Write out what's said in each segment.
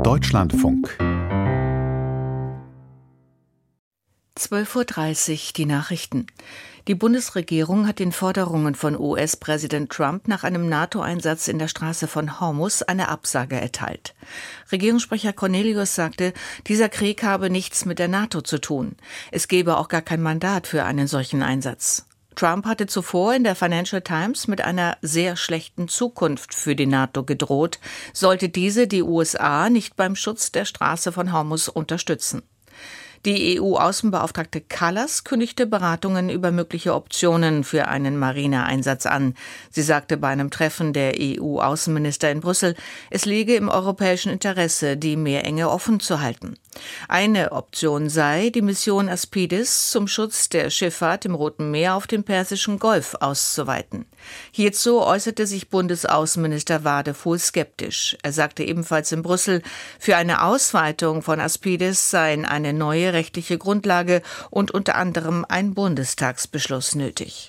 Deutschlandfunk 12:30 Uhr, die Nachrichten. Die Bundesregierung hat den Forderungen von US-Präsident Trump nach einem NATO-Einsatz in der Straße von Hormuz eine Absage erteilt. Regierungssprecher Cornelius sagte, dieser Krieg habe nichts mit der NATO zu tun. Es gebe auch gar kein Mandat für einen solchen Einsatz. Trump hatte zuvor in der Financial Times mit einer sehr schlechten Zukunft für die NATO gedroht, sollte diese die USA nicht beim Schutz der Straße von Hormuz unterstützen. Die EU-Außenbeauftragte Kallas kündigte Beratungen über mögliche Optionen für einen Marineeinsatz an. Sie sagte bei einem Treffen der EU-Außenminister in Brüssel, es liege im europäischen Interesse, die Meerenge offen zu halten. Eine Option sei, die Mission Aspides zum Schutz der Schifffahrt im Roten Meer auf dem Persischen Golf auszuweiten. Hierzu äußerte sich Bundesaußenminister Wadefuhl skeptisch. Er sagte ebenfalls in Brüssel, für eine Ausweitung von Aspides seien eine neue rechtliche Grundlage und unter anderem ein Bundestagsbeschluss nötig.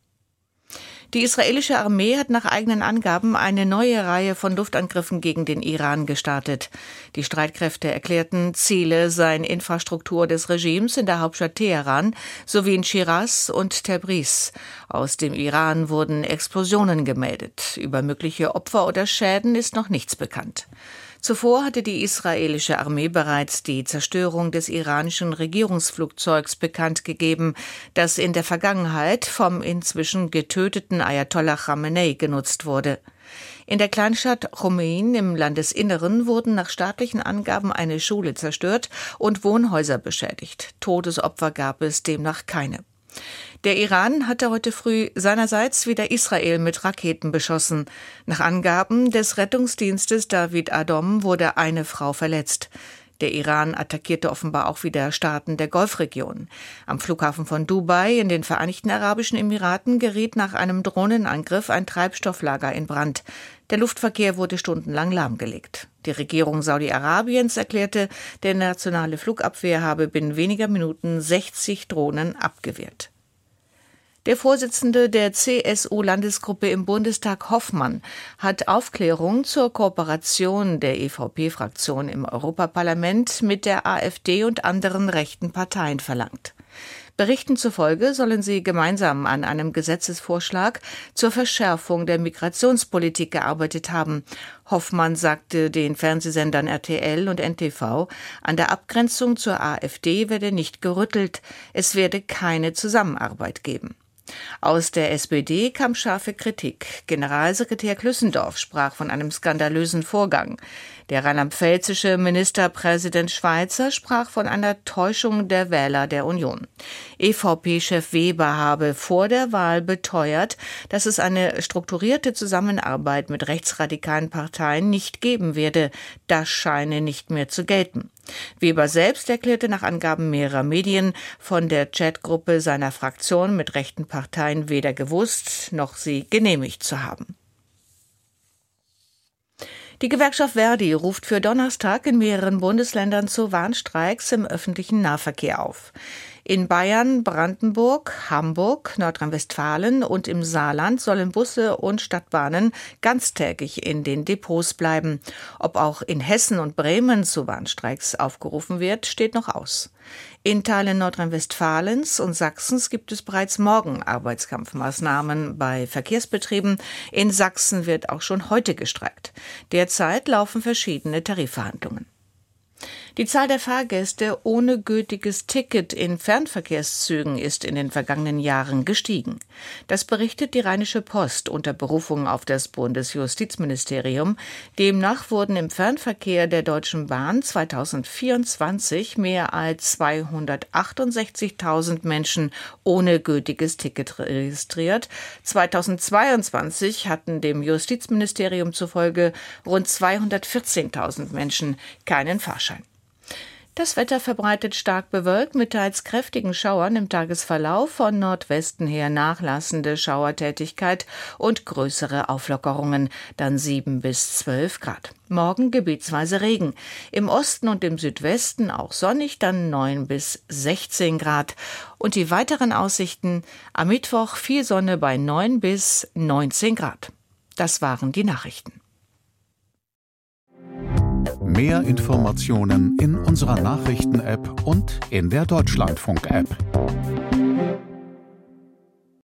Die israelische Armee hat nach eigenen Angaben eine neue Reihe von Luftangriffen gegen den Iran gestartet. Die Streitkräfte erklärten, Ziele seien Infrastruktur des Regimes in der Hauptstadt Teheran sowie in Schiraz und Tabriz. Aus dem Iran wurden Explosionen gemeldet. Über mögliche Opfer oder Schäden ist noch nichts bekannt. Zuvor hatte die israelische Armee bereits die Zerstörung des iranischen Regierungsflugzeugs bekannt gegeben, das in der Vergangenheit vom inzwischen getöteten Ayatollah Khamenei genutzt wurde. In der Kleinstadt Khomein im Landesinneren wurden nach staatlichen Angaben eine Schule zerstört und Wohnhäuser beschädigt. Todesopfer gab es demnach keine. Der Iran hatte heute früh seinerseits wieder Israel mit Raketen beschossen. Nach Angaben des Rettungsdienstes David Adom wurde eine Frau verletzt. Der Iran attackierte offenbar auch wieder Staaten der Golfregion. Am Flughafen von Dubai in den Vereinigten Arabischen Emiraten geriet nach einem Drohnenangriff ein Treibstofflager in Brand. Der Luftverkehr wurde stundenlang lahmgelegt. Die Regierung Saudi-Arabiens erklärte, der nationale Flugabwehr habe binnen weniger Minuten 60 Drohnen abgewehrt. Der Vorsitzende der CSU-Landesgruppe im Bundestag, Hoffmann, hat Aufklärung zur Kooperation der EVP-Fraktion im Europaparlament mit der AfD und anderen rechten Parteien verlangt. Berichten zufolge sollen sie gemeinsam an einem Gesetzesvorschlag zur Verschärfung der Migrationspolitik gearbeitet haben. Hoffmann sagte den Fernsehsendern RTL und NTV, an der Abgrenzung zur AfD werde nicht gerüttelt, es werde keine Zusammenarbeit geben. Aus der SPD kam scharfe Kritik. Generalsekretär Klüssendorf sprach von einem skandalösen Vorgang. Der rheinland-pfälzische Ministerpräsident Schweizer sprach von einer Täuschung der Wähler der Union. EVP-Chef Weber habe vor der Wahl beteuert, dass es eine strukturierte Zusammenarbeit mit rechtsradikalen Parteien nicht geben werde. Das scheine nicht mehr zu gelten. Weber selbst erklärte nach Angaben mehrerer Medien, von der Chatgruppe seiner Fraktion mit rechten Parteien weder gewusst noch sie genehmigt zu haben. Die Gewerkschaft Verdi ruft für Donnerstag in mehreren Bundesländern zu Warnstreiks im öffentlichen Nahverkehr auf. In Bayern, Brandenburg, Hamburg, Nordrhein-Westfalen und im Saarland sollen Busse und Stadtbahnen ganztägig in den Depots bleiben. Ob auch in Hessen und Bremen zu Warnstreiks aufgerufen wird, steht noch aus. In Teilen Nordrhein-Westfalens und Sachsens gibt es bereits morgen Arbeitskampfmaßnahmen bei Verkehrsbetrieben. In Sachsen wird auch schon heute gestreikt. Derzeit laufen verschiedene Tarifverhandlungen. Die Zahl der Fahrgäste ohne gültiges Ticket in Fernverkehrszügen ist in den vergangenen Jahren gestiegen. Das berichtet die Rheinische Post unter Berufung auf das Bundesjustizministerium. Demnach wurden im Fernverkehr der Deutschen Bahn 2024 mehr als 268.000 Menschen ohne gültiges Ticket registriert. 2022 hatten dem Justizministerium zufolge rund 214.000 Menschen keinen Fahrschein. Das Wetter verbreitet stark bewölkt mit teils kräftigen Schauern im Tagesverlauf, von Nordwesten her nachlassende Schauertätigkeit und größere Auflockerungen, dann 7 bis 12 Grad. Morgen gebietsweise Regen. Im Osten und im Südwesten auch sonnig, dann 9 bis 16 Grad. Und die weiteren Aussichten: am Mittwoch viel Sonne bei 9 bis 19 Grad. Das waren die Nachrichten. Mehr Informationen in unserer Nachrichten-App und in der Deutschlandfunk-App.